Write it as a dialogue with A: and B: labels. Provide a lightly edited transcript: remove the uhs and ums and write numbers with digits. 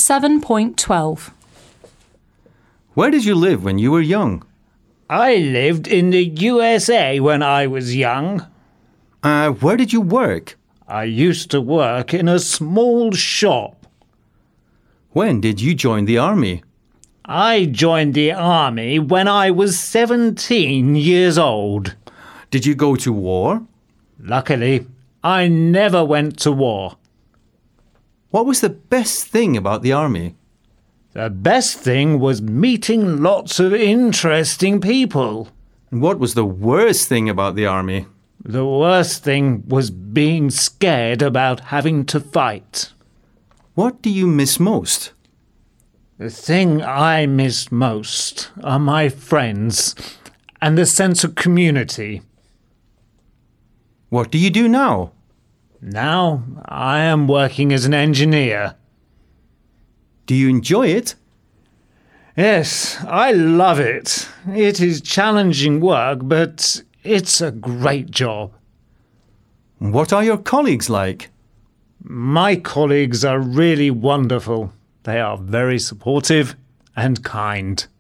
A: 7.12.
B: Where did you live when you were young?
C: I lived in the USA when I was young.
B: Where did you work?
C: I used to work in a small shop.
B: When did you join the army?
C: I joined the army when I was 17 years old.
B: Did you go to war?
C: Luckily, I never went to war.
B: What was the best thing about the army?
C: The best thing was meeting lots of interesting people.
B: And what was the worst thing about the army?
C: The worst thing was being scared about having to fight.
B: What do you miss most?
C: The thing I miss most are my friends and the sense of community.
B: What do you do now?
C: Now I am working as an engineer.
B: Do you enjoy it?
C: Yes, I love it. It is challenging work, but it's a great job.
B: What are your colleagues like?
C: My colleagues are really wonderful. They are very supportive and kind.